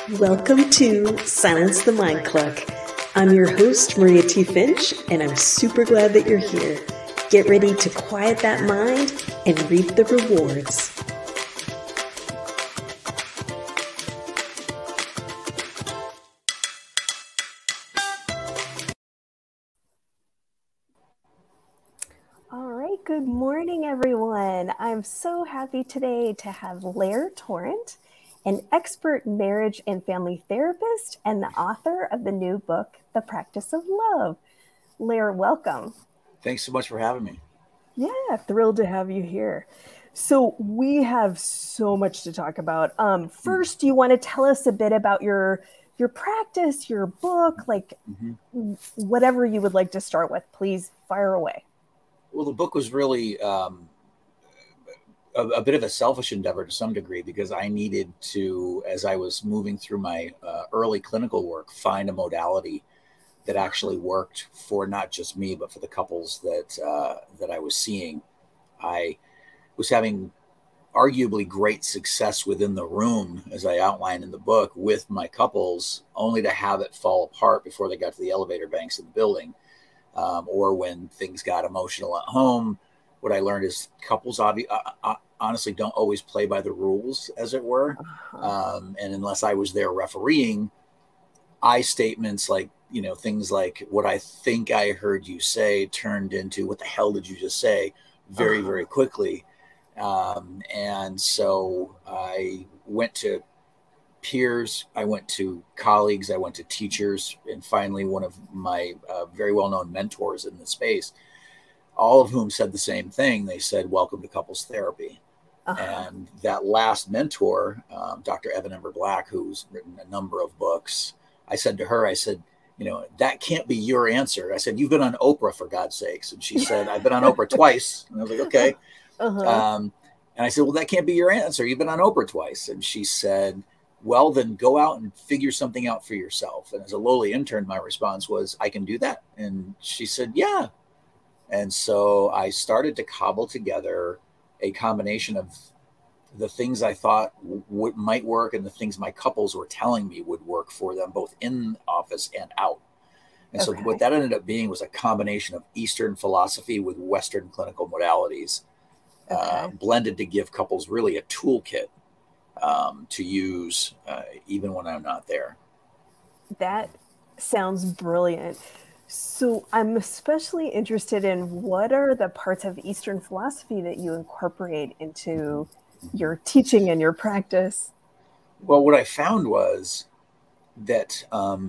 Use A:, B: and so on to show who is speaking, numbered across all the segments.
A: Welcome to Silence the Mind Cluck. I'm your host, Maria T. Finch, and I'm super glad that you're here. Get ready to quiet that mind and reap the rewards. All right, good morning, everyone. I'm so happy today to have Lair Torrent, an expert marriage and family therapist and the author of the new book, The Practice of Love. Lair, welcome.
B: Thanks so much for having me.
A: Yeah, thrilled to have you here. So we have so much to talk about. First, you want to tell us a bit about your practice, your book, like whatever you would like to start with. Please fire away.
B: Well, the book was really a bit of a selfish endeavor to some degree because I needed to, as I was moving through my early clinical work, find a modality that actually worked for not just me, but for the couples that I was seeing. I was having arguably great success within the room, as I outlined in the book, with my couples, only to have it fall apart before they got to the elevator banks of the building. Or when things got emotional at home. What I learned is couples honestly don't always play by the rules, as it were. And unless I was there refereeing, I statements like, things like what I think I heard you say turned into what the hell did you just say very, very quickly. And so I went to peers, I went to colleagues, I went to teachers, and finally one of my very well-known mentors in the space, all of whom said the same thing. They said, welcome to couples therapy. And that last mentor, Dr. Evan Ember Black, who's written a number of books, I said to her, I said, that can't be your answer. I said, you've been on Oprah, for God's sakes. And she said, I've been on Oprah twice. And I was like, okay. And I said, well, that can't be your answer. You've been on Oprah twice. And she said, well, then go out and figure something out for yourself. And as a lowly intern, my response was, I can do that. And she said, yeah. And so I started to cobble together a combination of the things I thought might work and the things my couples were telling me would work for them, both in office and out. And so what that ended up being was a combination of Eastern philosophy with Western clinical modalities, blended to give couples really a toolkit to use even when I'm not there.
A: That sounds brilliant. So I'm especially interested in what are the parts of Eastern philosophy that you incorporate into your teaching and your practice?
B: Well, what I found was that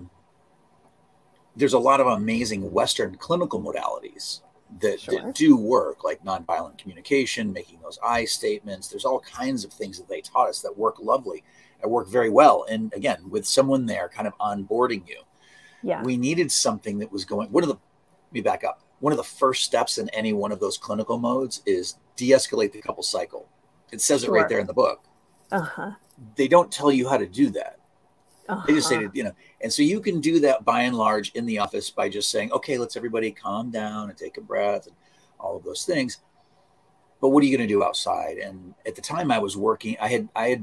B: there's a lot of amazing Western clinical modalities that do work, like nonviolent communication, making those I statements. There's all kinds of things that they taught us that work lovely and work very well. And again, with someone there kind of onboarding you, we needed something that was going. Let me back up. One of the first steps in any one of those clinical modes is de-escalate the couple cycle. It says it right there in the book. They don't tell you how to do that. They just say, and so you can do that by and large in the office by just saying, okay, let's everybody calm down and take a breath and all of those things. But what are you going to do outside? And at the time I was working, I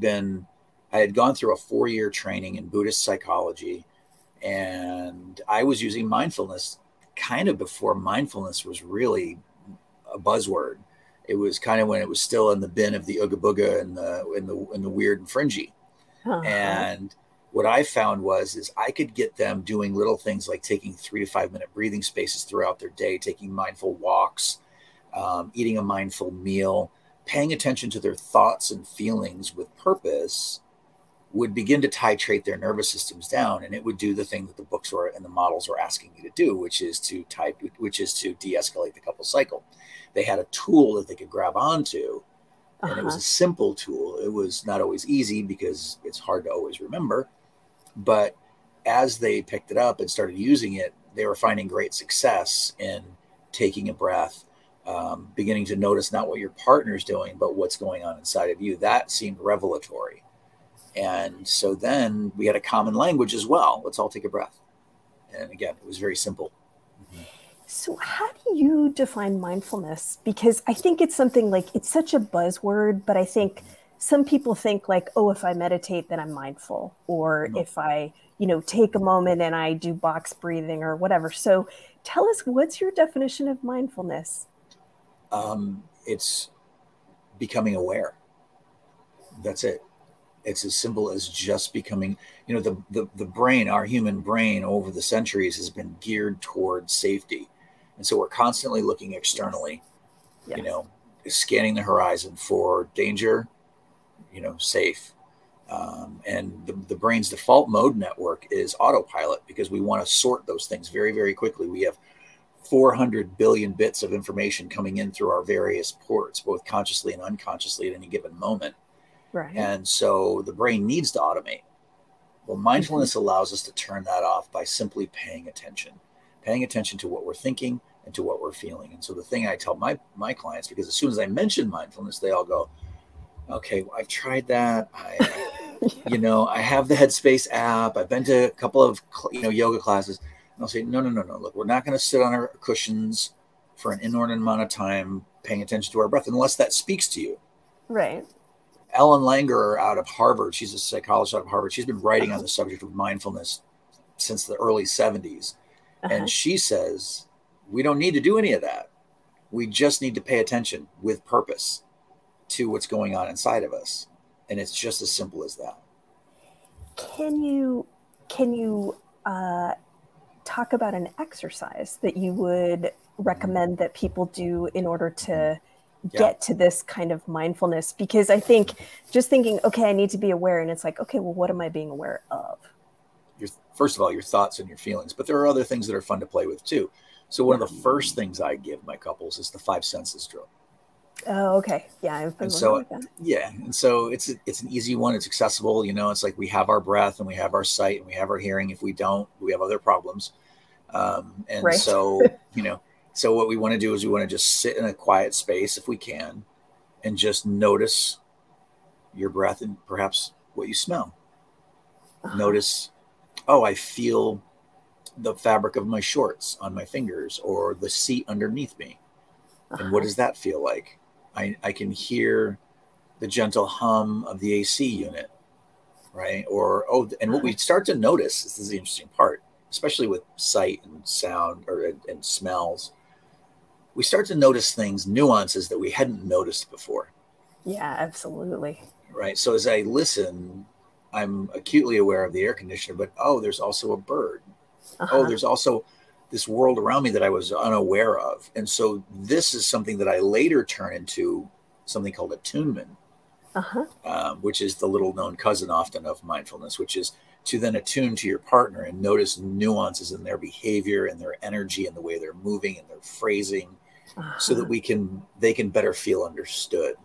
B: had gone through a 4-year training in Buddhist psychology, and I was using mindfulness kind of before mindfulness was really a buzzword. It was kind of when it was still in the bin of the ooga booga and the weird and fringy. And what I found is I could get them doing little things like taking 3 to 5 minute breathing spaces throughout their day, taking mindful walks, eating a mindful meal, paying attention to their thoughts and feelings with purpose, would begin to titrate their nervous systems down. And it would do the thing that the books were and the models were asking you to do, which is to de-escalate the couple cycle. They had a tool that they could grab onto, and it was a simple tool. It was not always easy because it's hard to always remember. But as they picked it up and started using it, they were finding great success in taking a breath, beginning to notice not what your partner's doing, but what's going on inside of you. That seemed revelatory. And so then we had a common language as well. Let's all take a breath. And again, it was very simple.
A: So how do you define mindfulness? Because I think it's something like, it's such a buzzword, but I think some people think like, oh, if I meditate, then I'm mindful, or
B: No.
A: if I, take a moment and I do box breathing or whatever. So tell us, what's your definition of mindfulness?
B: It's becoming aware. That's it. It's as simple as just becoming, the brain, our human brain over the centuries has been geared towards safety. And so we're constantly looking
A: Yes.
B: externally, you
A: Yes.
B: know, scanning the horizon for danger, safe. And the brain's default mode network is autopilot because we want to sort those things very, very quickly. We have 400 billion bits of information coming in through our various ports, both consciously and unconsciously at any given moment.
A: Right.
B: And so the brain needs to automate. Well,
A: Mm-hmm.
B: mindfulness allows us to turn that off by simply paying attention to what we're thinking and to what we're feeling. And so the thing I tell my clients, because as soon as I mention mindfulness, they all go, okay, well, I've tried that.
A: Yeah.
B: I have the Headspace app. I've been to a couple of, yoga classes. And I'll say, no, no, no, no. Look, we're not going to sit on our cushions for an inordinate amount of time paying attention to our breath unless that speaks to you.
A: Right.
B: Ellen Langer out of Harvard, she's a psychologist out of Harvard. She's been writing on
A: Uh-huh.
B: the subject of mindfulness since the early 70s. And
A: Uh-huh.
B: she says, we don't need to do any of that. We just need to pay attention with purpose to what's going on inside of us. And it's just as simple as that.
A: Can you talk about an exercise that you would
B: Mm-hmm.
A: recommend that people do in order
B: Mm-hmm.
A: to
B: Yeah.
A: get to this kind of mindfulness? Because I think just thinking, okay, I need to be aware, and it's like, okay, well, what am I being aware of?
B: First of all, your thoughts and your feelings, but there are other things that are fun to play with too. So one
A: Yeah.
B: of the first things I give my couples is the five senses drill.
A: Oh, okay. Yeah, I'm
B: And
A: familiar
B: so
A: with that.
B: yeah, and so it's an easy one. It's accessible. It's like we have our breath and we have our sight and we have our hearing. If we don't, we have other problems. And
A: Right.
B: so what we want to do is we want to just sit in a quiet space if we can, and just notice your breath and perhaps what you smell.
A: Uh-huh.
B: Notice, oh, I feel the fabric of my shorts on my fingers or the seat underneath me. And what
A: Uh-huh.
B: does that feel like? I can hear the gentle hum of the AC unit, right? Or, oh, and what we
A: Uh-huh.
B: start to notice, this is the interesting part, especially with sight and sound and smells, we start to notice things, nuances that we hadn't noticed before,
A: Yeah, absolutely.
B: right? So as I listen, I'm acutely aware of the air conditioner, but oh, there's also a bird. Oh,
A: Uh-huh.
B: there's also this world around me that I was unaware of. And so this is something that I later turn into something called attunement,
A: Uh-huh.
B: which is the little known cousin often of mindfulness, which is to then attune to your partner and notice nuances in their behavior and their energy and the way they're moving and their phrasing so that
A: Uh-huh.
B: they can better feel understood.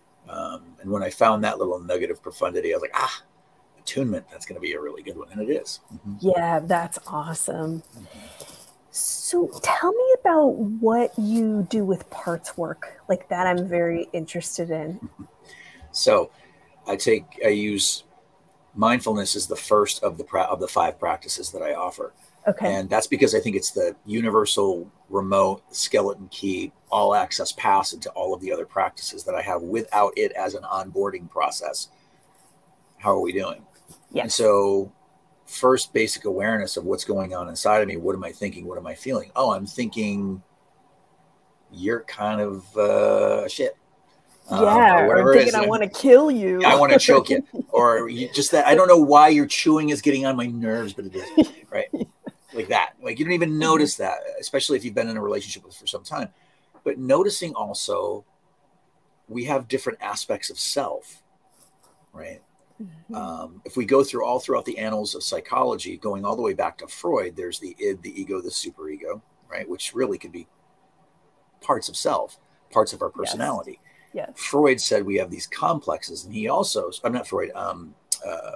B: And when I found that little nugget of profundity, I was like, attunement, that's going to be a really good one. And it is. Mm-hmm.
A: Yeah, that's awesome.
B: Mm-hmm.
A: So tell me about what you do with parts work. Like that I'm very interested in.
B: So I use mindfulness as the first of the five practices that I offer.
A: Okay.
B: And that's because I think it's the universal remote skeleton key, all access pass into all of the other practices that I have without it as an onboarding process. How are we doing? And
A: Yes.
B: so, first, basic awareness of what's going on inside of me. What am I thinking? What am I feeling? Oh, I'm thinking you're kind of shit, or
A: Yeah, or I'm
B: whatever it
A: thinking
B: is.
A: I want to kill
B: I
A: you.
B: want to choke you, or you just that. I don't know why your chewing is getting on my nerves, but it is, right? Like that. Like you don't even
A: Mhm.
B: notice that, especially if you've been in a relationship with for some time. But noticing also, we have different aspects of self, right?
A: Mhm.
B: If we go through all throughout the annals of psychology, going all the way back to Freud, there's the id, the ego, the superego, right? Which really could be parts of self, parts of our
A: Yes.
B: personality.
A: Yes.
B: Freud said we have these complexes, and he also, I'm not Freud, uh,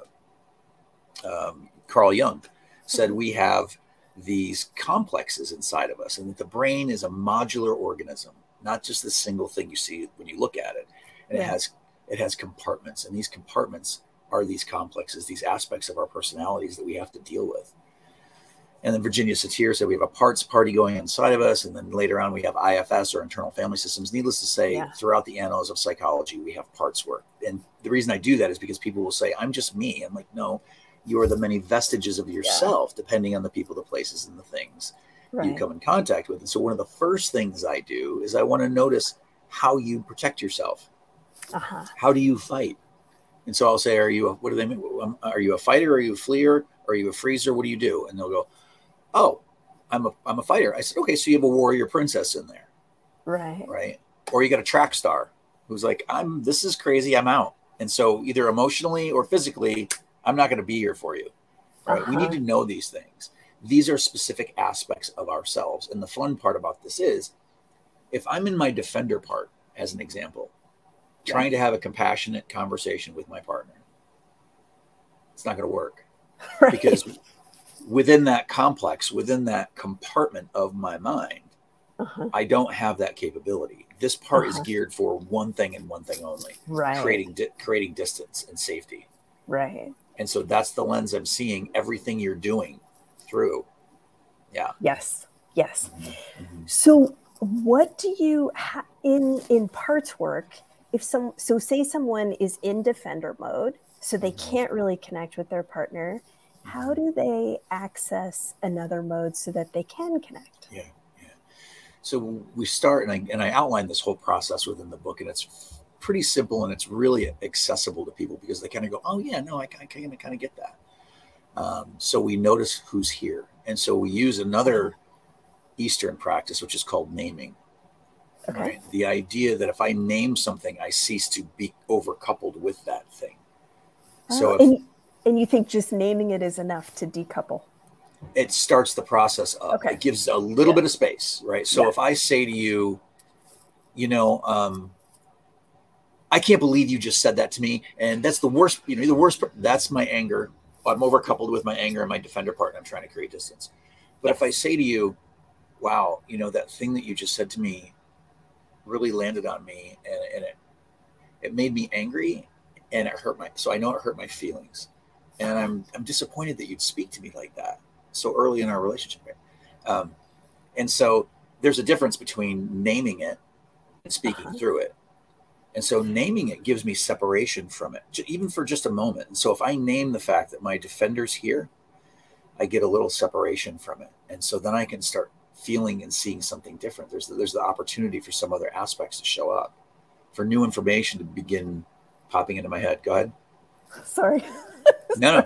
B: Carl Jung said
A: Mhm.
B: we have these complexes inside of us, and that the brain is a modular organism, not just the single thing you see when you look at it. And
A: Yeah.
B: it has compartments, and these compartments are these complexes, these aspects of our personalities that we have to deal with. And then Virginia Satir said we have a parts party going inside of us. And then later on, we have IFS, or internal family systems. Needless to say, throughout the annals of psychology, we have parts work. And the reason I do that is because people will say, I'm just me. I'm like, no, you are the many vestiges of yourself, depending on the people, the places, and the things you come in contact with. And so one of the first things I do is I want to notice how you protect yourself. How do you fight? And so I'll say, what do they mean? Are you a fighter? Are you a fleer? Are you a freezer? What do you do? And they'll go, oh, I'm a fighter. I said, okay, so you have a warrior princess in there. Right. Or you got a track star who's like, this is crazy. I'm out. And so either emotionally or physically, I'm not going to be here for you. Right. We need to know these things. These are specific aspects of ourselves. And the fun part about this is, if I'm in my defender part, as an example, trying to have a compassionate conversation with my partner, it's not going to work. Because within that complex, within that compartment of my mind, I don't have that capability. This part is geared for one thing and one thing only, creating distance and safety. And so that's the lens I'm seeing everything you're doing through.
A: Yes. So what do you in parts work, say someone is in defender mode, so they can't really connect with their partner, how do they access another mode so that they can connect?
B: So we start, and I outline this whole process within the book, and it's pretty simple, and it's really accessible to people because they kind of go, oh yeah, no, I kind of get that. So we notice who's here. And so we use another Eastern practice, which is called naming. Right? The idea that if I name something, I cease to be overcoupled with that thing. So
A: and you think just naming it is enough to decouple?
B: It starts the process up. It gives a little bit of space, right? So if I say to you, I can't believe you just said that to me, and that's the worst, that's my anger. I'm overcoupled with my anger and my defender part, and I'm trying to create distance. But if I say to you, wow, that thing that you just said to me really landed on me, and it made me angry, and so I know it hurt my feelings. And I'm disappointed that you'd speak to me like that so early in our relationship. And so there's a difference between naming it and speaking through it. And so naming it gives me separation from it, even for just a moment. And so if I name the fact that my defender's here, I get a little separation from it. And so then I can start feeling and seeing something different. There's the opportunity for some other aspects to show up, for new information to begin popping into my head. Go ahead.
A: Sorry.
B: No.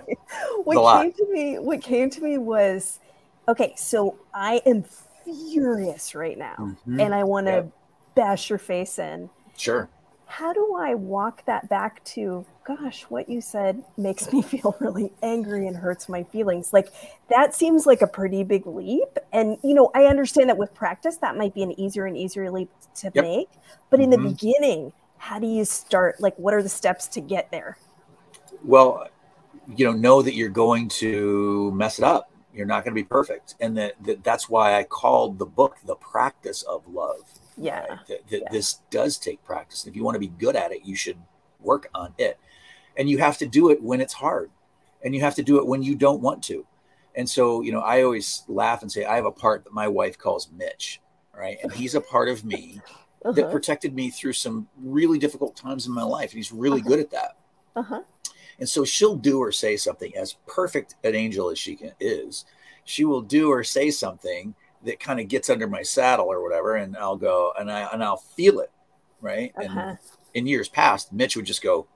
A: What came to me was, okay, so I am furious right now, and I want to bash your face in.
B: Sure.
A: How do I walk that back to, gosh, what you said makes me feel really angry and hurts my feelings? Like, that seems like a pretty big leap. And, I understand that with practice, that might be an easier and easier leap to make. But in the beginning, how do you start? Like, what are the steps to get there?
B: Well, know that you're going to mess it up. You're not going to be perfect. And that's why I called the book The Practice of Love. This does take practice. And if you want to be good at it, you should work on it. And you have to do it when it's hard. And you have to do it when you don't want to. And so, I always laugh and say, I have a part that my wife calls Mitch, right? And he's a part of me that protected me through some really difficult times in my life. And he's really good at that. And so she'll do or say something, as perfect an angel as she is. She will do or say something that kind of gets under my saddle or whatever, and I'll go and I'll feel it, right? And in years past, Mitch would just go,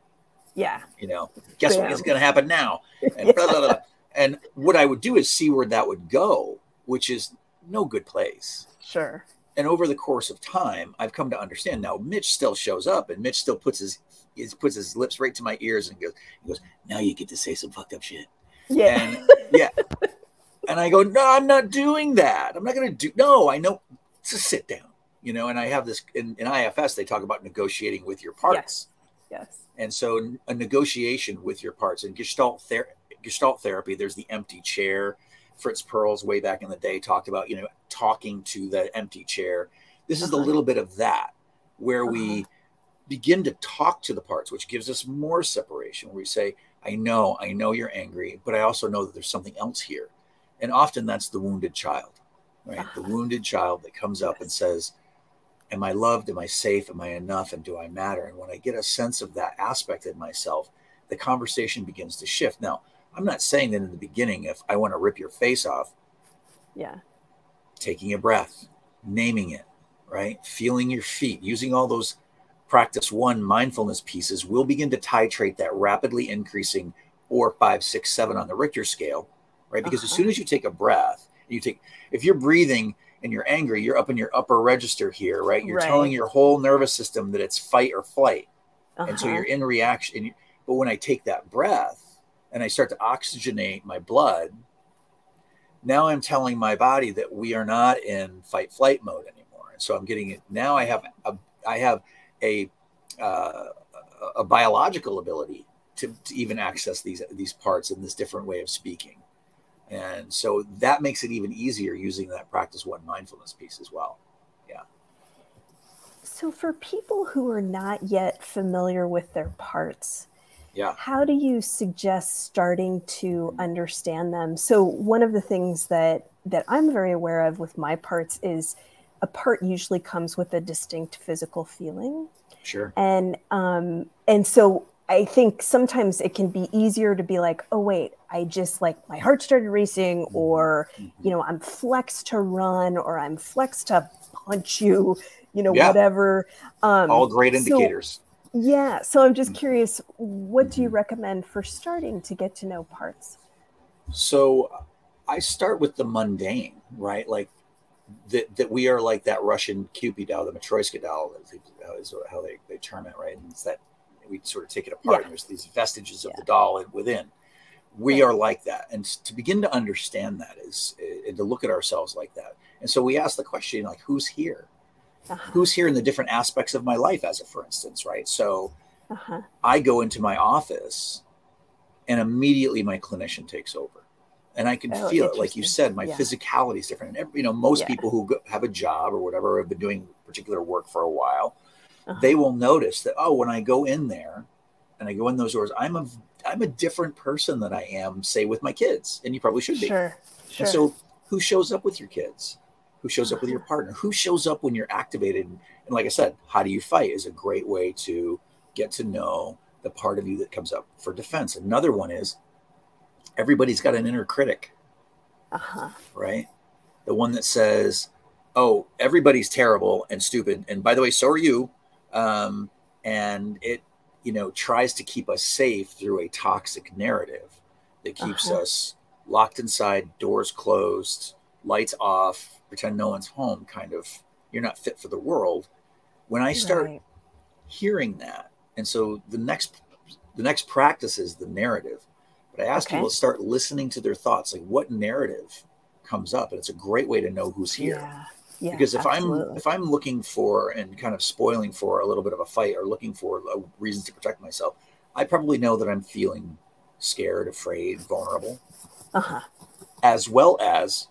B: guess what is going to happen now? And blah, blah, blah. And what I would do is see where that would go, which is no good place.
A: Sure.
B: And over the course of time, I've come to understand now Mitch still shows up, and Mitch still puts his lips right to my ears and goes, now you get to say some fucked up shit. And and I go, no, I'm not doing that. I'm not going to do, no, I know, just sit down, and I have this in IFS, they talk about negotiating with your parts.
A: Yes.
B: And so a negotiation with your parts, in Gestalt therapy, there's the empty chair. Fritz Perls way back in the day talked about, talking to the empty chair. This is a little bit of that, where we begin to talk to the parts, which gives us more separation, where we say, I know you're angry, but I also know that there's something else here. And often that's the wounded child, right? The
A: Uh-huh.
B: wounded child that comes up and
A: Yes.
B: says, am I loved? Am I safe? Am I enough? And do I matter? And when I get a sense of that aspect in myself, the conversation begins to shift. Now, I'm not saying that in the beginning, if I want to rip your face off,
A: Yeah.
B: taking a breath, naming it, right? Feeling your feet, using all those practice one mindfulness pieces will begin to titrate that rapidly increasing 4, 5, 6, 7 on the Richter scale, right? Because as
A: Uh-huh.
B: soon as you take a breath, if you're breathing and you're angry, you're up in your upper register here, right? You're telling
A: Right.
B: your whole nervous system that it's fight or flight. And so
A: Uh-huh.
B: you're in reaction. But when I take that breath and I start to oxygenate my blood, now I'm telling my body that we are not in fight flight mode anymore. And so I'm getting it. Now I have a, uh, a biological ability to even access these parts in this different way of speaking. And so that makes it even easier using that practice one mindfulness piece as well. Yeah.
A: So for people who are not yet familiar with their parts,
B: Yeah.
A: how do you suggest starting to understand them? So one of the things that I'm very aware of with my parts is a part usually comes with a distinct physical feeling.
B: Sure.
A: And so I think sometimes it can be easier to be like, oh wait, I just like my heart started racing, or I'm flexed to run, or I'm flexed to punch you,
B: Yeah.
A: whatever.
B: All great
A: So
B: indicators.
A: yeah, so I'm just curious, what do you
B: Mm-hmm.
A: recommend for starting to get to know parts?
B: So I start with the mundane, right? Like that we are like that Russian Cupid doll, the Matryoshka doll, is how they term it, right? And it's that we sort of take it apart,
A: Yeah,
B: and there's these vestiges of
A: yeah,
B: the doll within. We
A: right.
B: are like that, and to begin to understand that is and to look at ourselves like that. And so we ask the question, like, who's here?
A: Uh-huh,
B: Who's here in the different aspects of my life, as a for instance, right? So
A: uh-huh.
B: I go into my office, and immediately my clinician takes over, and I can
A: Oh,
B: feel it. Like you
A: interesting.
B: said, my
A: Yeah,
B: physicality is different. And most
A: yeah,
B: people who have a job or whatever have been doing particular work for a while, they
A: uh-huh.
B: will notice that, oh, when I go in there and I go in those doors, I'm a different person than I am, say, with my kids, and you probably should be.
A: Sure,
B: And
A: sure.
B: so, who shows up with your kids? Who shows up with your
A: Uh-huh,
B: partner? Who shows up when you're activated? And like I said, how do you fight is a great way to get to know the part of you that comes up for defense. Another one is everybody's got an inner critic,
A: uh-huh.
B: right? The one that says, "Oh, everybody's terrible and stupid," and by the way, so are you. Um, and it, tries to keep us safe through a toxic narrative that keeps
A: Uh-huh.
B: us locked inside, doors closed, lights off, pretend no one's home. Kind of, you're not fit for the world. When I start
A: Right.
B: hearing that, and so the next practice is the narrative. But I ask people
A: Okay.
B: to start listening to their thoughts, like what narrative comes up, and it's a great way to know who's here.
A: Yeah. Yeah,
B: Because if I'm
A: absolutely.
B: if I'm looking for and kind of spoiling for a little bit of a fight or looking for reasons to protect myself, I probably know that I'm feeling scared, afraid, vulnerable,
A: Uh-huh.
B: as well as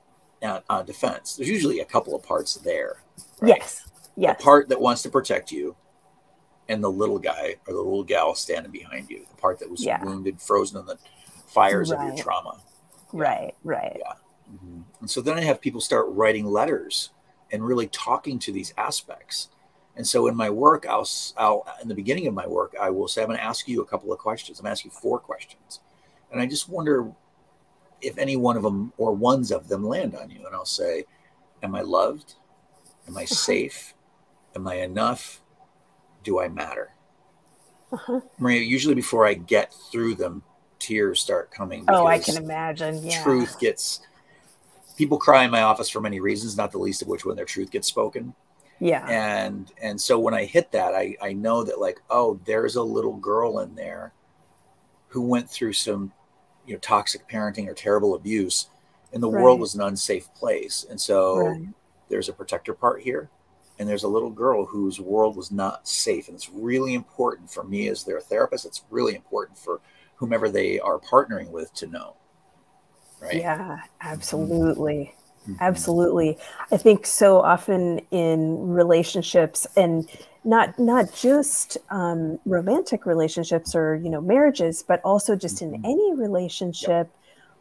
B: defense. There's usually a couple of parts there, right?
A: Yes.
B: The
A: Yes.
B: part that wants to protect you, and the little guy or the little gal standing behind you, the part that was
A: Yeah.
B: wounded, frozen in the fires of your
A: Right.
B: trauma. Yeah,
A: Right. Right.
B: yeah. And so then I have people start writing letters and really talking to these aspects. And so in my work, I'll in the beginning of my work, I will say, I'm going to ask you a couple of questions. I'm going to ask you 4 questions, and I just wonder if any one of them or ones of them land on you. And I'll say, am I loved? Am I
A: Uh-huh.
B: safe? Am I enough? Do I matter?
A: Uh-huh.
B: Maria, usually before I get through them, tears start coming
A: Oh, I can
B: because
A: imagine. Yeah.
B: truth gets people cry in my office for many reasons, not the least of which when their truth gets spoken.
A: Yeah.
B: And so when I hit that, I know that, like, oh, there's a little girl in there who went through some toxic parenting or terrible abuse, and the world
A: Right.
B: was an unsafe place. And so
A: Right.
B: there's a protector part here, and there's a little girl whose world was not safe. And it's really important for me as their therapist. It's really important for whomever they are partnering with to know, right?
A: Yeah,
B: Mm-hmm.
A: absolutely.
B: Mm-hmm.
A: Absolutely. I think so often in relationships, and not just romantic relationships or marriages, but also just in
B: Mm-hmm.
A: any
B: Yep.
A: relationship,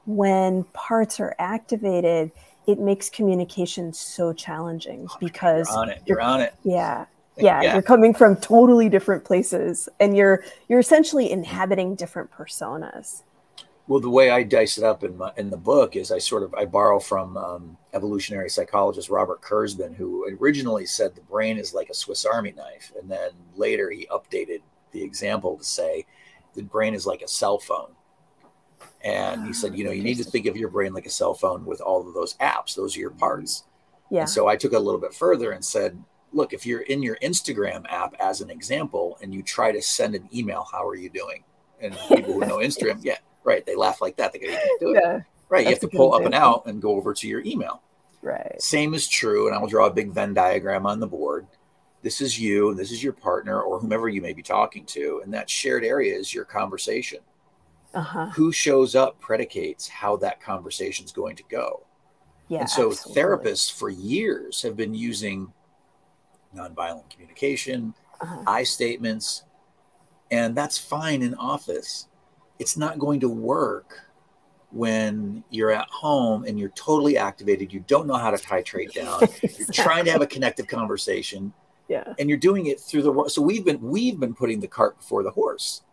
A: when parts are activated, it makes communication so challenging because
B: you're on it. You're on it.
A: Yeah.
B: Yeah.
A: You're coming from totally different places and you're essentially inhabiting different personas.
B: Well, the way I dice it up in the book is I borrow from evolutionary psychologist Robert Kurzban, who originally said the brain is like a Swiss Army knife, and then later he updated the example to say the brain is like a cell phone. And he said, you need to think of your brain like a cell phone with all of those apps. Those are your parts.
A: Yeah.
B: And so I took it a little bit further and said, look, if you're in your Instagram app as an example, and you try to send an email, how are you doing? And people who know Instagram, yeah, right. They laugh like that. They go, you can't do it. Yeah, right. You have to pull up and out and go over to your email.
A: Right.
B: Same is true. And I will draw a big Venn diagram on the board. This is you, and this is your partner or whomever you may be talking to. And that shared area is your conversation. Who shows up predicates how that conversation is going to go. Yeah, and so therapists for years have been using nonviolent communication, I statements, and that's fine in office. It's not going to work when you're at home and you're totally activated. You don't know how to titrate down. Exactly. You're trying to have a connective conversation.
A: Yeah.
B: And you're doing it through so we've been putting the cart before the horse.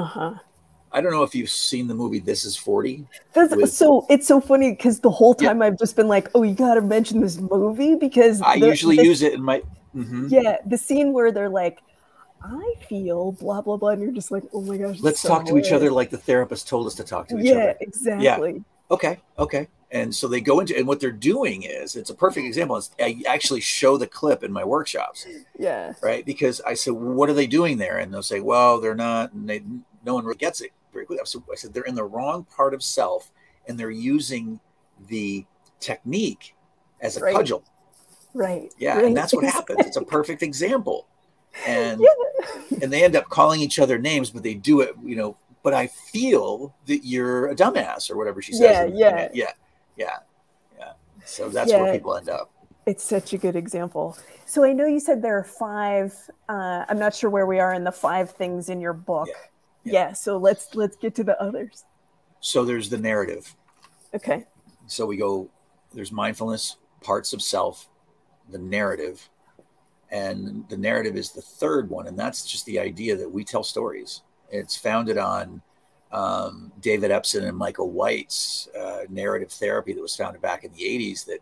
B: I don't know if you've seen the movie This Is 40.
A: It's so funny because the whole time I've just been like, oh, you got to mention this movie because
B: I usually use it in my.
A: Yeah, the scene where they're like, I feel blah, blah, blah. And you're just like, oh my gosh.
B: Let's talk to each other like the therapist told us to talk to each other.
A: Yeah, exactly.
B: Yeah. Okay. And so they go into, and what they're doing is, it's a perfect example. I actually show the clip in my workshops.
A: Yeah.
B: Right. Because I said, well, what are they doing there? And they'll say, well, they're not, and no one really gets it very quickly. So I said, they're in the wrong part of self, and they're using the technique as a cudgel.
A: Right.
B: Yeah.
A: Right.
B: And that's what happens. It's a perfect example. And and they end up calling each other names, but they do it, but I feel that you're a dumbass or whatever she says. Yeah. So that's where people end up.
A: It's such a good example. So I know you said there are 5, I'm not sure where we are in the 5 things in your book. Yeah. So let's get to the others.
B: So there's the narrative.
A: Okay.
B: So there's mindfulness, parts of self, the narrative. And the narrative is the third one. And that's just the idea that we tell stories. It's founded on David Epson and Michael White's narrative therapy that was founded back in the 80s that,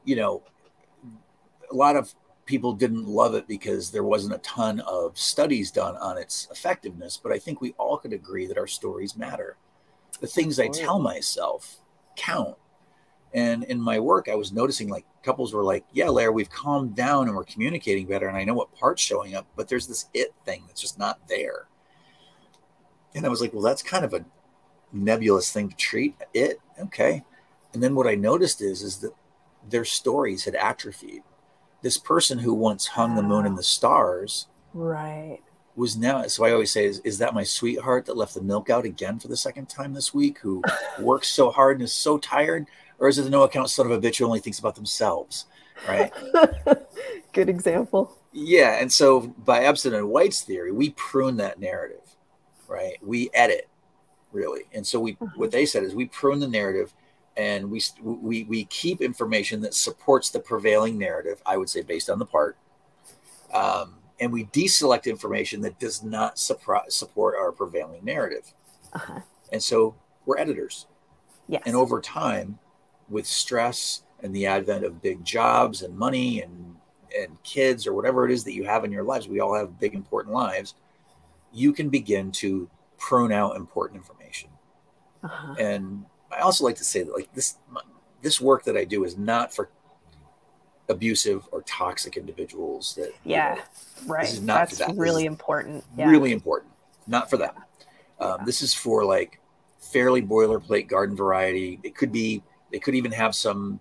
B: a lot of people didn't love it because there wasn't a ton of studies done on its effectiveness. But I think we all could agree that our stories matter. The things I tell myself count. And in my work, I was noticing like couples were like, yeah, Larry, we've calmed down and we're communicating better. And I know what part's showing up, but there's this it thing that's just not there. And I was like, well, that's kind of a nebulous thing to treat. It. Okay. And then what I noticed is that their stories had atrophied. This person who once hung the moon and the stars.
A: Right.
B: Was now, so I always say, is that my sweetheart that left the milk out again for the second time this week, who works so hard and is so tired? Or is it the no account son of a bitch who only thinks about themselves, right?
A: Good example.
B: Yeah, and so by Epson and White's theory, we prune that narrative, right? We edit, really. And so what they said is we prune the narrative, and we keep information that supports the prevailing narrative, I would say based on the part, and we deselect information that does not support our prevailing narrative. And so we're editors.
A: Yes.
B: And over time, with stress and the advent of big jobs and money and kids or whatever it is that you have in your lives, we all have big, important lives, you can begin to prune out important information. And I also like to say that like this work that I do is not for abusive or toxic individuals that,
A: right.
B: This is not
A: That's
B: for that.
A: Really important.
B: Really important. Not for that. This is for like fairly boilerplate garden variety. They could even have some,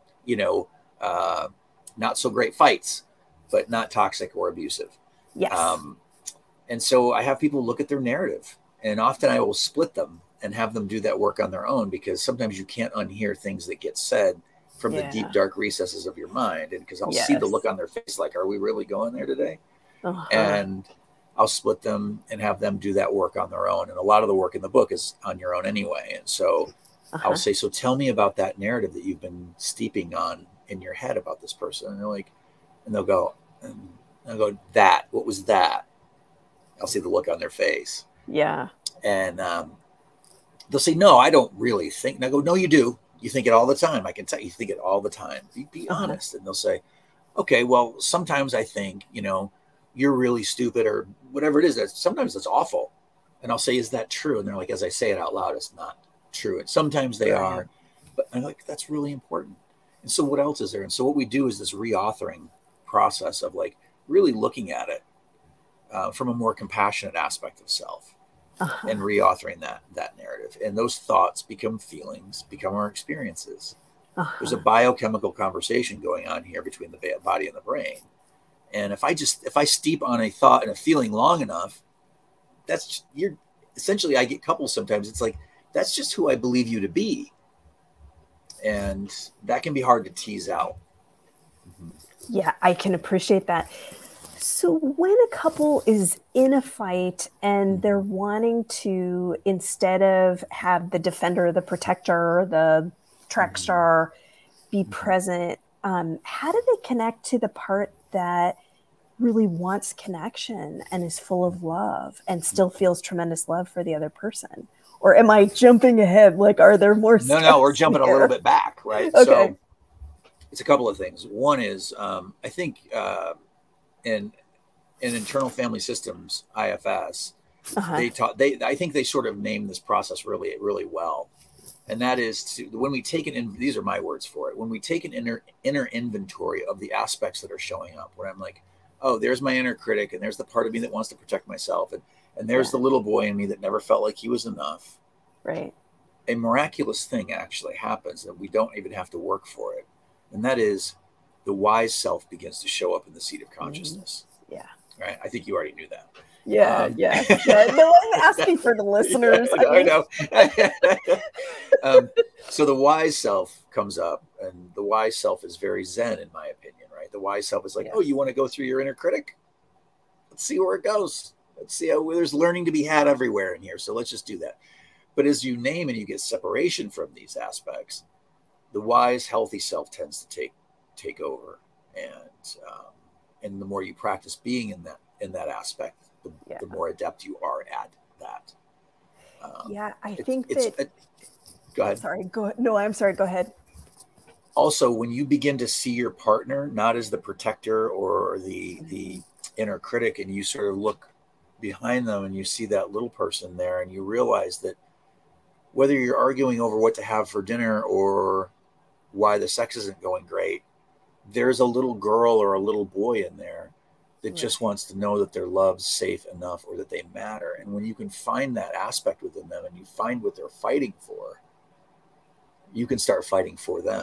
B: not so great fights, but not toxic or abusive.
A: Yes.
B: And so I have people look at their narrative, and often I will split them and have them do that work on their own, because sometimes you can't unhear things that get said from the deep, dark recesses of your mind. And because I'll see the look on their face, like, are we really going there today? And I'll split them and have them do that work on their own. And a lot of the work in the book is on your own anyway. And so I'll
A: Uh-huh.
B: say, so tell me about that narrative that you've been steeping on in your head about this person. And they're like, and they'll go, and I'll go, that, what was that? I'll see the look on their face.
A: Yeah.
B: And they'll say, no, I don't really think. And I go, no, you do. You think it all the time. I can tell you think it all the time. Be
A: Uh-huh.
B: honest. And they'll say, okay, well, sometimes I think, you're really stupid or whatever it is. Sometimes it's awful. And I'll say, is that true? And they're like, as I say it out loud, it's not true. And sometimes they
A: Right.
B: are, but I'm like, that's really important. And so what else is there? And so what we do is this reauthoring process of like really looking at it from a more compassionate aspect of self and
A: Uh-huh.
B: reauthoring that narrative. And those thoughts become feelings, become our experiences. There's a
A: Uh-huh.
B: biochemical conversation going on here between the body and the brain. And if I steep on a thought and a feeling long enough, that's you're essentially I get couples sometimes. It's like that's just who I believe you to be, and that can be hard to tease out. Mm-hmm.
A: Yeah, I can appreciate that. So when a couple is in a fight and they're
B: Mm-hmm.
A: wanting to, instead of have the defender, the protector, the track
B: Mm-hmm.
A: star be
B: Mm-hmm.
A: present, how do they connect to the part that really wants connection and is full of love and still feels tremendous love for the other person? Or am I jumping ahead? Like, are there more
B: No, we're
A: steps in
B: jumping a little
A: here?
B: bit back, right?
A: Okay.
B: So it's a couple of things. One is I think in internal family systems IFS
A: Uh-huh.
B: they I think they sort of named this process really well, and that is when we take these are my words for it, when we take an inner inventory of the aspects that are showing up, when I'm like, oh, there's my inner critic, and there's the part of me that wants to protect myself, and there's
A: Yeah.
B: the little boy in me that never felt like he was enough.
A: Right.
B: A miraculous thing actually happens that we don't even have to work for it, and that is the wise self begins to show up in the seat of
A: Mm-hmm.
B: consciousness.
A: Yeah.
B: Right? I think you already knew that.
A: Yeah, yeah, yeah. No, I'm asking for the
B: Yeah,
A: listeners.
B: I
A: I
B: know.
A: mean,
B: I know. So the wise self comes up, and the wise self is very zen, in my opinion. Right? The wise self is like,
A: yeah,
B: "Oh, you want to go through your inner critic? Let's see where it goes. Let's see how there's learning to be had everywhere in here. So let's just do that." But as you name and you get separation from these aspects, the wise, healthy self tends to take over, um, and the more you practice being in that aspect,
A: yeah,
B: the more adept you are at that. Um,
A: yeah. I
B: it's
A: think
B: it's
A: that.
B: go ahead.
A: Sorry. Go. No, I'm sorry. Go ahead.
B: Also, when you begin to see your partner not as the protector or the inner critic, and you sort of look behind them and you see that little person there, and you realize that whether you're arguing over what to have for dinner or why the sex isn't going great, there's a little girl or a little boy in there that
A: Right.
B: just wants to know that they're loved, safe enough, or that they matter. And when you can find that aspect within them and you find what they're fighting for, you can start fighting for them.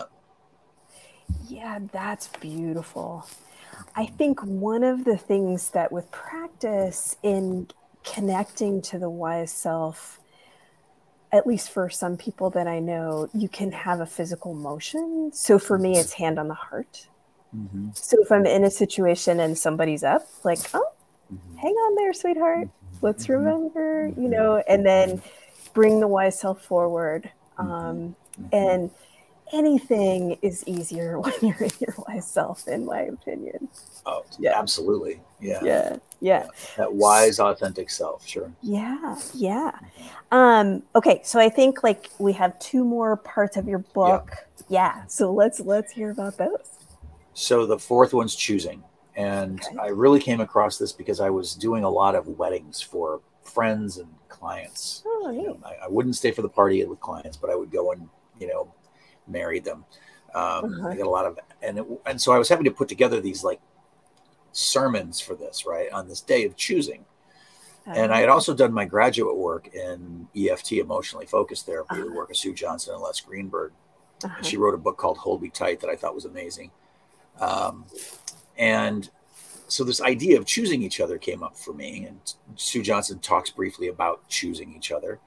A: Yeah, that's beautiful. I think one of the things that with practice in connecting to the wise self, at least for some people that I know, you can have a physical motion. So for me, it's hand on the heart.
B: Mm-hmm.
A: So if I'm in a situation and somebody's up, like, oh, hang on there, sweetheart. Let's
B: Mm-hmm.
A: remember,
B: Mm-hmm.
A: and then bring the wise self forward.
B: Mm-hmm. Mm-hmm.
A: And anything is easier when you're in your wise self, in my opinion.
B: Oh,
A: Yeah,
B: absolutely. Yeah.
A: yeah, yeah.
B: Yeah. That wise, authentic self. Sure.
A: Yeah, yeah. Okay, so I think like we have two more parts of your
B: Yeah.
A: book. Yeah, so let's hear about those.
B: So the fourth one's choosing. And
A: Okay.
B: I really came across this because I was doing a lot of weddings for friends and clients.
A: Oh, neat.
B: I wouldn't stay for the party with clients, but I would go and, marry them. I
A: Uh-huh.
B: got a lot of, and so I was having to put together these like sermons for this, right, on this day of choosing. And I had also done my graduate work in EFT, emotionally focused therapy, the work of Sue Johnson and Les Greenberg. And
A: Uh-huh.
B: she wrote a book called Hold Me Tight that I thought was amazing. Um, and so this idea of choosing each other came up for me. And Sue Johnson talks briefly about choosing each other.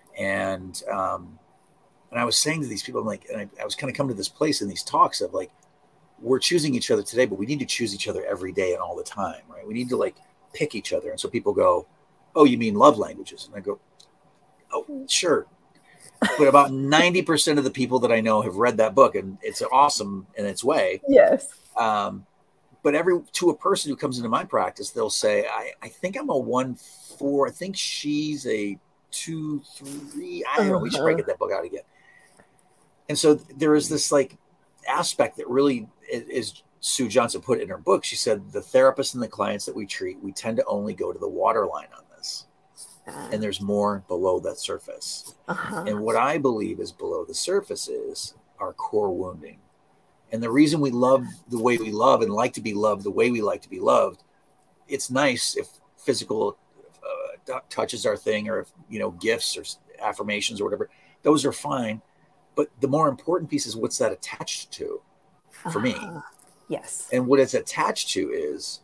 B: And I was saying to these people, I'm like, and I was kind of coming to this place in these talks of like, we're choosing each other today, but we need to choose each other every day and all the time, right? We need to like pick each other. And so people go, oh, you mean love languages? And I go, oh, sure. but about 90% of the people that I know have read that book, and it's awesome in its way.
A: Yes.
B: But to a person who comes into my practice, they'll say, I think I'm a 1-4. I think she's a 2-3. I don't know. We should probably get that book out again. And so there is this like aspect that really is Sue Johnson put it in her book. She said, the therapists and the clients that we treat, we tend to only go to the waterline on this. And there's more below that surface. And what I believe is below the surface is our core wounding. And the reason we love the way we love and like to be loved the way we like to be loved, it's nice if physical touches our thing, or if, gifts or affirmations or whatever, those are fine. But the more important piece is what's that attached to for me.
A: Yes.
B: And what it's attached to is,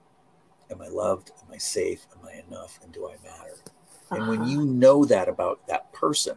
B: am I loved? Am I safe? Am I enough? And do I matter? And when you know that about that person,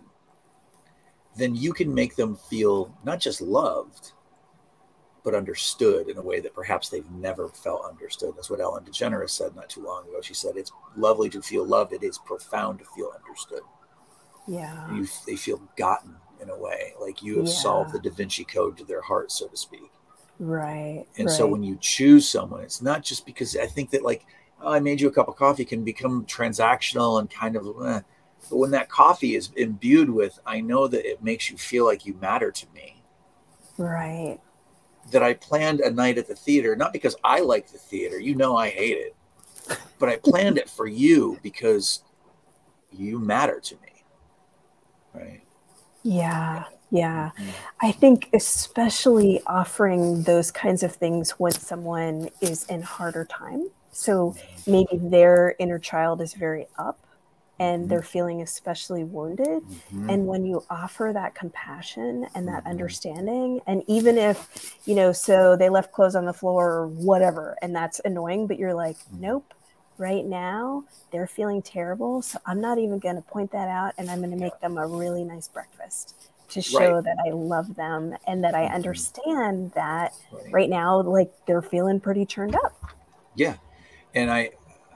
B: then you can make them feel not just loved, but understood in a way that perhaps they've never felt understood. That's what Ellen DeGeneres said not too long ago. She said, it's lovely to feel loved. It is profound to feel understood.
A: Yeah.
B: They feel gotten in a way, like you have solved the Da Vinci Code to their heart, so to speak.
A: Right.
B: And so when you choose someone, it's not just because I think that like, oh, I made you a cup of coffee can become transactional and kind of, but when that coffee is imbued with, I know that it makes you feel like you matter to me.
A: Right.
B: That I planned a night at the theater, not because I like the theater, I hate it, but I planned it for you because you matter to me. Right.
A: Yeah. Yeah. I think especially offering those kinds of things when someone is in harder time. So maybe their inner child is very up and they're feeling especially wounded. And when you offer that compassion and that understanding, and even if, so they left clothes on the floor or whatever, and that's annoying, but you're like, nope, right now they're feeling terrible. So I'm not even going to point that out. And I'm going to make them a really nice breakfast to show that I love them and that I understand that right now, like they're feeling pretty churned up.
B: Yeah. And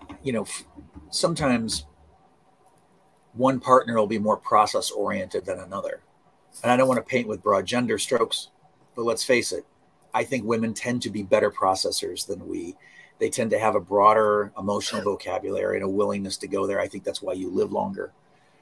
B: sometimes one partner will be more process oriented than another. And I don't want to paint with broad gender strokes, but let's face it. I think women tend to be better processors than we. They tend to have a broader emotional vocabulary and a willingness to go there. I think that's why you live longer.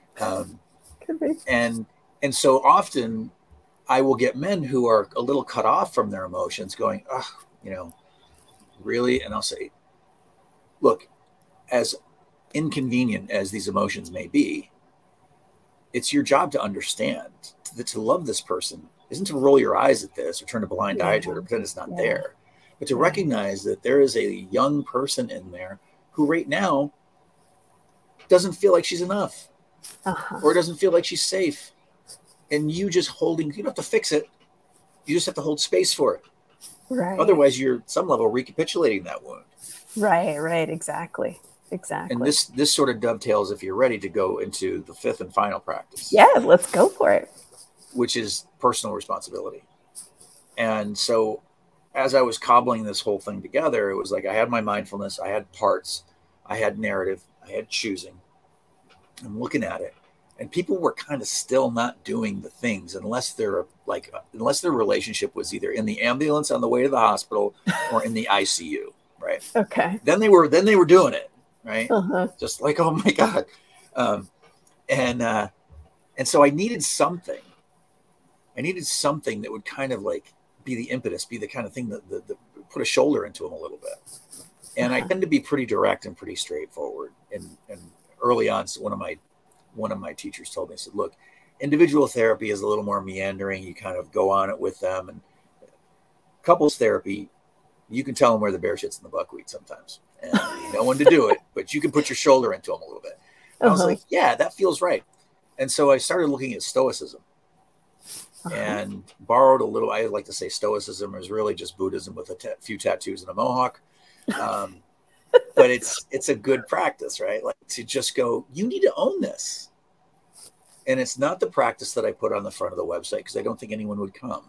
B: And so often I will get men who are a little cut off from their emotions going, really? And I'll say, look, as inconvenient as these emotions may be, it's your job to understand that to love this person isn't to roll your eyes at this or turn a blind eye to it or pretend it's not there, but to recognize that there is a young person in there who right now doesn't feel like she's enough or doesn't feel like she's safe. And you just you don't have to fix it. You just have to hold space for it.
A: Right.
B: Otherwise, you're at some level recapitulating that wound.
A: Right. Exactly.
B: And this sort of dovetails if you're ready to go into the fifth and final practice.
A: Yeah, let's go for it.
B: Which is personal responsibility. And so as I was cobbling this whole thing together, it was like I had my mindfulness, I had parts, I had narrative, I had choosing. I'm looking at it. And people were kind of still not doing the things unless their relationship was either in the ambulance on the way to the hospital or in the ICU, right?
A: Okay.
B: Then they were doing it, right? Just like, oh my God. And so I needed something. that would kind of like be the impetus, be the kind of thing that put a shoulder into them a little bit. And I tend to be pretty direct and pretty straightforward. And early on, so one of my teachers told me, said, look, individual therapy is a little more meandering. You kind of go on it with them. And couples therapy, you can tell them where the bear shits in the buckwheat sometimes. And you know when to do it, but you can put your shoulder into them a little bit. And I was like, yeah, that feels right. And so I started looking at Stoicism and borrowed a little. I like to say Stoicism is really just Buddhism with a few tattoos and a mohawk. But it's a good practice, right? Like to just go, you need to own this. And it's not the practice that I put on the front of the website because I don't think anyone would come.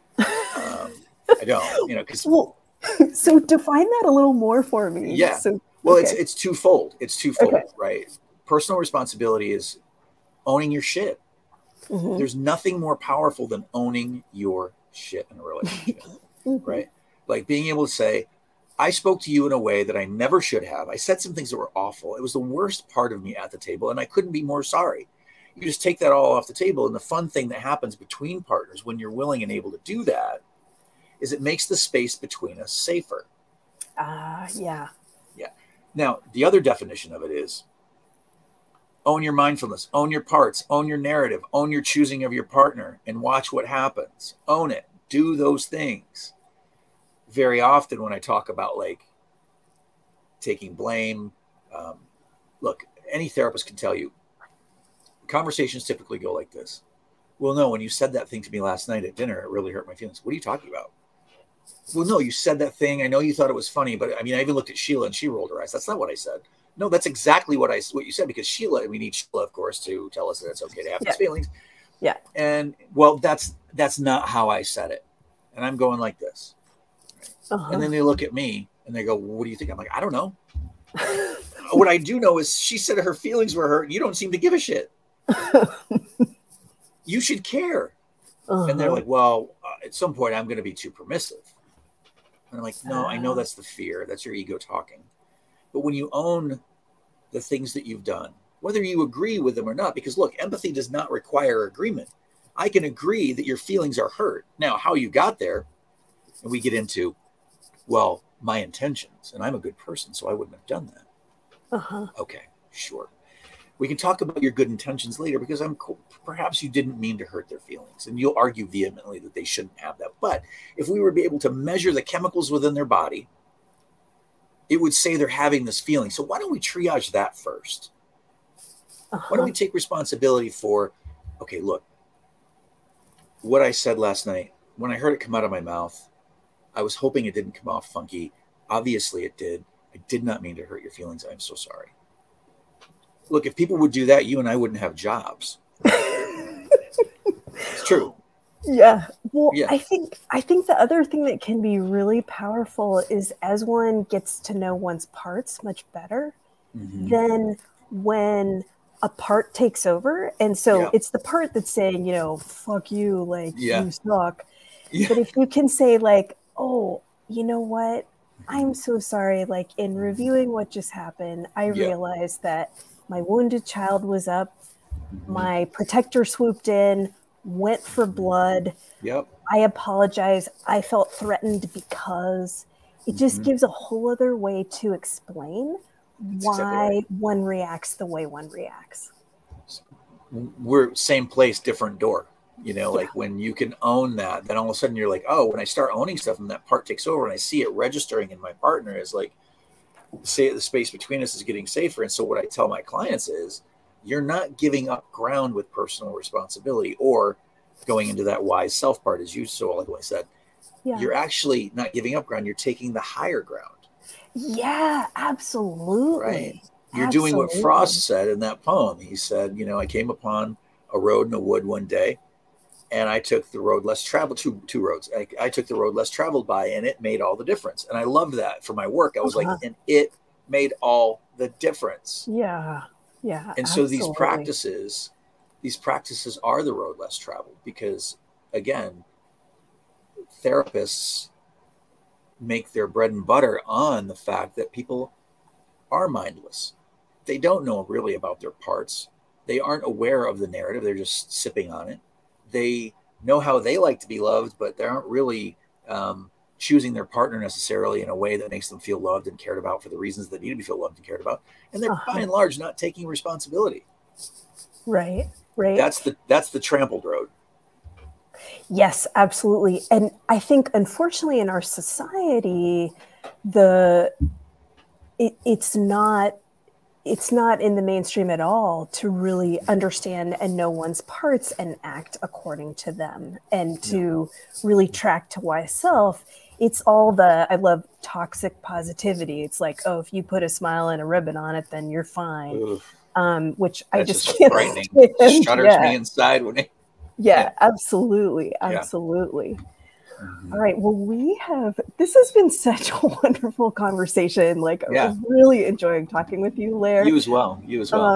B: I don't, because.
A: Well, so define that a little more for me.
B: Yeah. It's twofold. It's twofold, right? Personal responsibility is owning your shit. There's nothing more powerful than owning your shit in a relationship, right? Like being able to say, I spoke to you in a way that I never should have. I said some things that were awful. It was the worst part of me at the table, and I couldn't be more sorry. You just take that all off the table. And the fun thing that happens between partners when you're willing and able to do that is it makes the space between us safer.
A: Yeah.
B: Yeah. Now, the other definition of it is own your mindfulness, own your parts, own your narrative, own your choosing of your partner, and watch what happens. Own it. Do those things. Very often when I talk about like taking blame, look, any therapist can tell you conversations typically go like this. Well, no, when you said that thing to me last night at dinner, it really hurt my feelings. What are you talking about? Well, no, you said that thing. I know you thought it was funny, but I mean, I even looked at Sheila and she rolled her eyes. That's not what I said. No, that's exactly what you said, because Sheila, we need Sheila, of course, to tell us that it's okay to have these feelings.
A: Yeah.
B: And well, that's not how I said it. And I'm going like this. And then they look at me and they go, well, what do you think? I'm like, I don't know. What I do know is she said her feelings were hurt. You don't seem to give a shit. You should care. And they're like, well, at some point I'm going to be too permissive. And I'm like, no, I know that's the fear. That's your ego talking. But when you own the things that you've done, whether you agree with them or not, because look, empathy does not require agreement. I can agree that your feelings are hurt. Now, how you got there, and we get into, well, my intentions, and I'm a good person, so I wouldn't have done that. Okay, sure. We can talk about your good intentions later, because perhaps you didn't mean to hurt their feelings, and you'll argue vehemently that they shouldn't have that. But if we were able to measure the chemicals within their body, it would say they're having this feeling. So why don't we triage that first? Why don't we take responsibility for, okay, look, what I said last night, when I heard it come out of my mouth, I was hoping it didn't come off funky. Obviously it did. I did not mean to hurt your feelings. I'm so sorry. Look, if people would do that, you and I wouldn't have jobs. It's true.
A: Yeah. Well, yeah. I think the other thing that can be really powerful is as one gets to know one's parts much better, then when a part takes over, and so it's the part that's saying, you know, fuck you, like you suck. But if you can say like, oh, you know what? I'm so sorry. Like in reviewing what just happened, I realized that my wounded child was up. My protector swooped in, went for blood. I apologize. I felt threatened because it just gives a whole other way to explain why one reacts the way one reacts.
B: We're same place, different door. You know, like when you can own that, then all of a sudden you're like, oh, when I start owning stuff and that part takes over and I see it registering in my partner is like, say the space between us is getting safer. And so what I tell my clients is you're not giving up ground with personal responsibility or going into that wise self part, as you so eloquently said. You're actually not giving up ground. You're taking the higher ground.
A: Yeah, absolutely.
B: Right. You're doing what Frost said in that poem. He said, you know, I came upon a road in a wood one day, and I took the road less traveled, two roads. I took the road less traveled by, and it made all the difference. And I loved that for my work. I was like, and it made all the difference.
A: Yeah. Yeah.
B: And so these practices are the road less traveled because, again, therapists make their bread and butter on the fact that people are mindless. They don't know really about their parts. They aren't aware of the narrative. They're just sipping on it. They know how they like to be loved, but they aren't really choosing their partner necessarily in a way that makes them feel loved and cared about for the reasons they need to be feel loved and cared about. And they're by and large not taking responsibility.
A: Right. Right.
B: That's the trampled road.
A: Yes, absolutely. And I think, unfortunately, in our society, it's not in the mainstream at all to really understand and know one's parts and act according to them and to really track to oneself. It's all I love toxic positivity. It's like, oh, if you put a smile and a ribbon on it, then you're fine. Which I just can't
B: frightening. It shudders me inside when it.
A: Yeah, absolutely. Absolutely. All right. Well, this has been such a wonderful conversation. Like, I'm really enjoying talking with you, Lair.
B: You as well.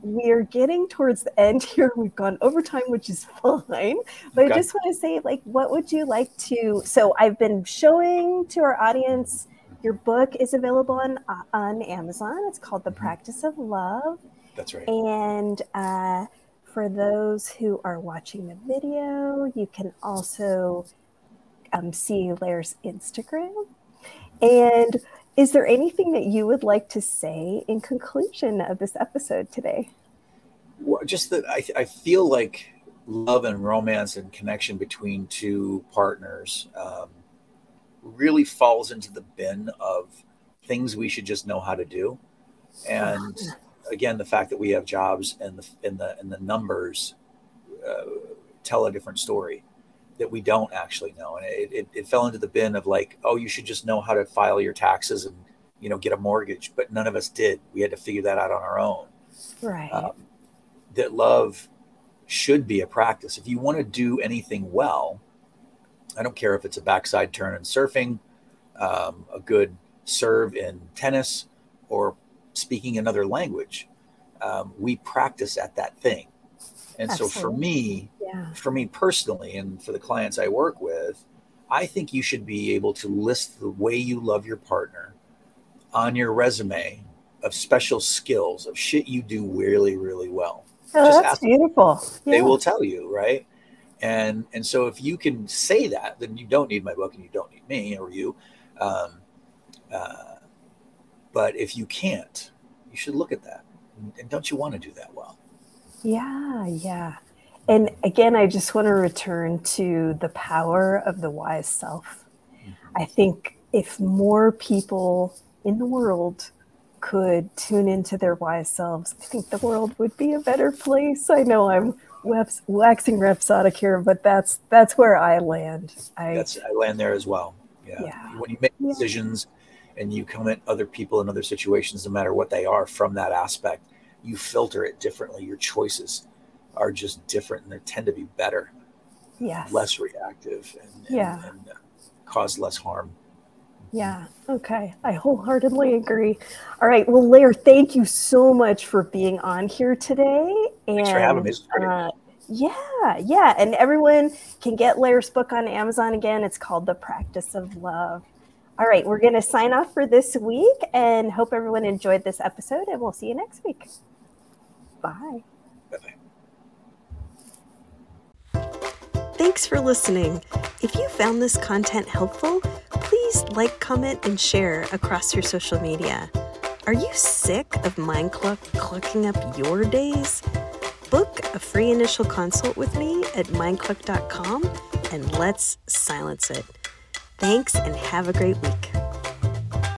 A: we are getting towards the end here. We've gone overtime, which is fine. But I just want to say, like, what would you like to? So I've been showing to our audience. Your book is available on Amazon. It's called The Practice of Love.
B: That's right.
A: And for those who are watching the video, you can also see Lair's Instagram. And is there anything that you would like to say in conclusion of this episode today?
B: Well, just that I feel like love and romance and connection between two partners really falls into the bin of things we should just know how to do. And again, the fact that we have jobs and the numbers tell a different story that we don't actually know. And it fell into the bin of like, oh, you should just know how to file your taxes and, get a mortgage. But none of us did. We had to figure that out on our own.
A: Right.
B: That love should be a practice. If you want to do anything well, I don't care if it's a backside turn in surfing, a good serve in tennis, or speaking another language. We practice at that thing. And
A: Absolutely.
B: So for me personally, and for the clients I work with, I think you should be able to list the way you love your partner on your resume of special skills, of shit you do really, really well.
A: Oh, just that's beautiful.
B: They will tell you, right? And so if you can say that, then you don't need my book and you don't need me or you. But if you can't, you should look at that. And don't you want to do that well?
A: Yeah. And again, I just want to return to the power of the wise self. Mm-hmm. I think if more people in the world could tune into their wise selves, I think the world would be a better place. I know I'm waxing rhapsodic here, but that's where I land.
B: I land there as well. Yeah. When you make decisions and you come at other people in other situations, no matter what they are, from that aspect, you filter it differently. Your choices are just different, and they tend to be better, less reactive, and cause less harm.
A: Yeah. Okay. I wholeheartedly agree. All right. Well, Lair, thank you so much for being on here today.
B: Thanks for having me. It's great.
A: Yeah. And everyone can get Lair's book on Amazon again. It's called The Practice of Love. All right. We're going to sign off for this week and hope everyone enjoyed this episode, and we'll see you next week. Bye.
B: Bye-bye.
A: Thanks for listening. If you found this content helpful, please like, comment, and share across your social media. Are you sick of mind clucking up your days? Book a free initial consult with me at mindcluck.com and let's silence it. Thanks and have a great week.